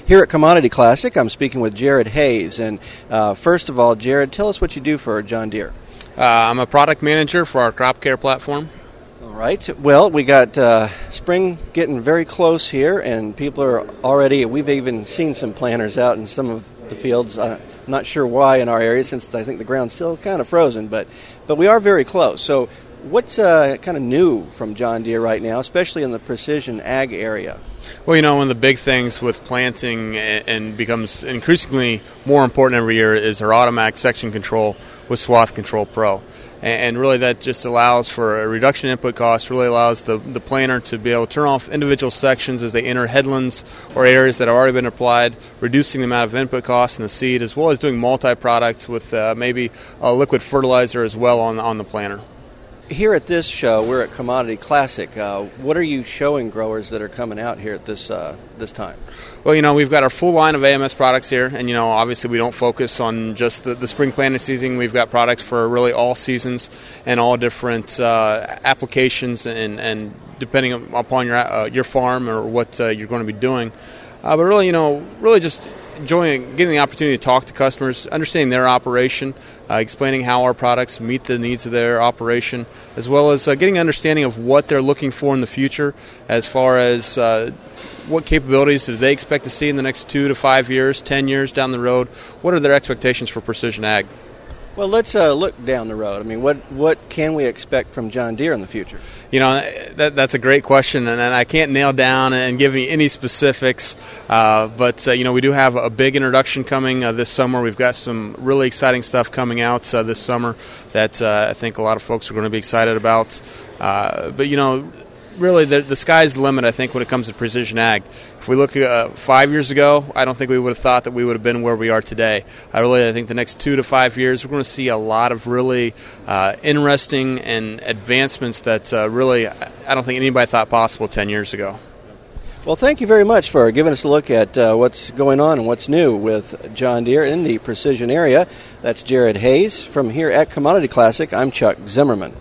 Here at Commodity Classic, I'm speaking with Jared Hayes. And first of all, Jared, tell us what you do for John Deere. I'm a product manager for our crop care platform. All right. Well, we got spring getting very close here, and people are already, we've even seen some planters out in some of the fields. I'm not sure why in our area, since I think the ground's still kind of frozen, but we are very close. So what's kind of new from John Deere right now, especially in the precision ag area? Well, one of the big things with planting and becomes increasingly more important every year is our automatic section control with Swath Control Pro. And really that just allows for a reduction in input costs, really allows the planter to be able to turn off individual sections as they enter headlands or areas that have already been applied, reducing the amount of input costs in the seed, as well as doing multi-product with maybe a liquid fertilizer as well on the planter. Here at this show, we're at Commodity Classic. What are you showing growers that are coming out here at this time? Well, we've got our full line of AMS products here, and, obviously we don't focus on just the spring planting season. We've got products for really all seasons and all different applications and depending upon your farm or what you're going to be doing. But really, really just enjoying getting the opportunity to talk to customers, understanding their operation, explaining how our products meet the needs of their operation, as well as getting an understanding of what they're looking for in the future as far as what capabilities do they expect to see in the next 2 to 5 years, 10 years down the road. What are their expectations for precision ag? Well, let's look down the road. I mean, what can we expect from John Deere in the future? That's a great question, and I can't nail down and give you any specifics. But we do have a big introduction coming this summer. We've got some really exciting stuff coming out this summer that I think a lot of folks are going to be excited about. But really, the sky's the limit, I think, when it comes to precision ag. If we look 5 years ago, I don't think we would have thought that we would have been where we are today. I think the next 2 to 5 years, we're going to see a lot of really interesting and advancements that really I don't think anybody thought possible 10 years ago. Well, thank you very much for giving us a look at what's going on and what's new with John Deere in the precision area. That's Jared Hayes from here at Commodity Classic. I'm Chuck Zimmerman.